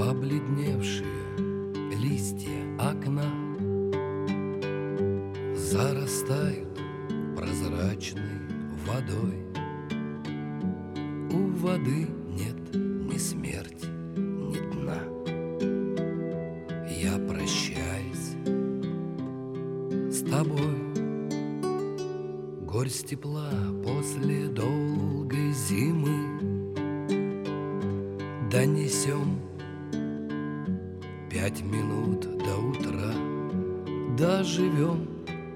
Побледневшие листья окна зарастают прозрачной водой. У воды нет ни смерти, ни дна. Я прощаюсь с тобой. Горсть тепла после долгой зимы. Донесем 5 минут до утра. Доживем.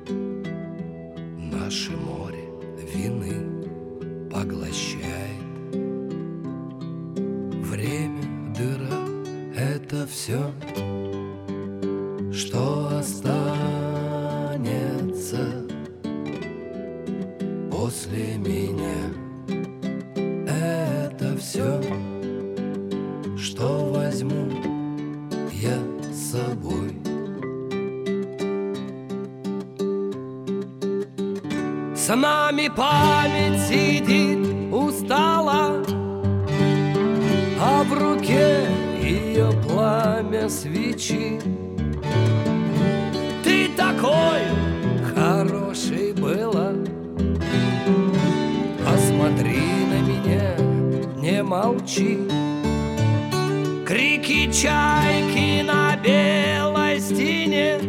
Наше море вины поглощает. Время, дыра — это все, что останется после меня. Это все, что возьму я с собой. С нами память сидит устала, а в руке ее пламя свечи. Ты такой хороший была, посмотри на меня, не молчи. Крики чайки на белой стене,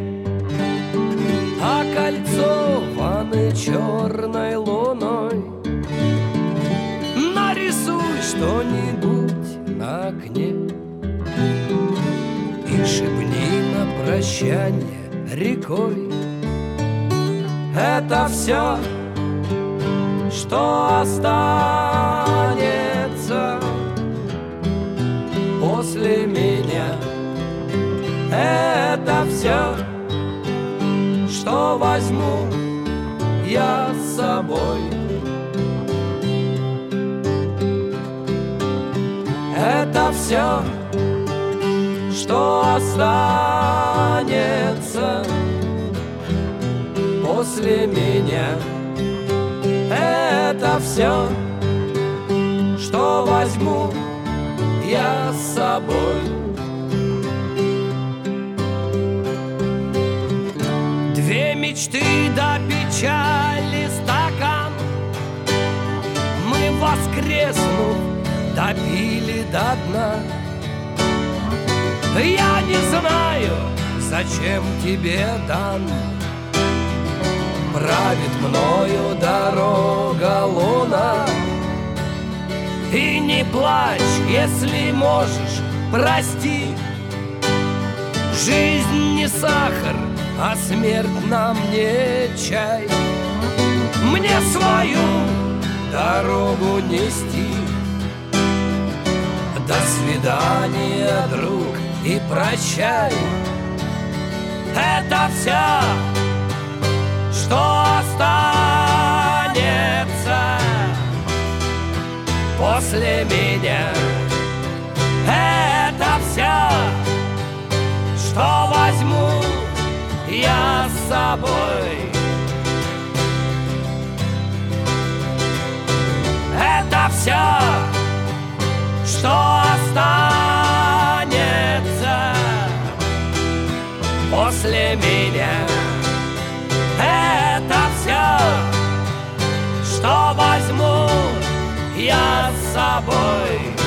окольцованы черной луной. Нарисуй что-нибудь на окне и шепни на прощанье рекой. Это все, что останется после меня. Это все, что возьму я с собой. Это все, что останется после меня. Это все, что возьму я с собой. Две мечты до печали стакан мы, воскреснув, допили до дна. Я не знаю, зачем тебе дан. Правит мною дорога луна. И не плачь, если можешь, прости. Жизнь не сахар, а смерть нам не чай. Мне свою дорогу нести. До свидания, друг, и прощай. Это все, что останется после меня. Это все, что возьму я с собой. Это все, что останется после меня. Это все, что возьму я с собой.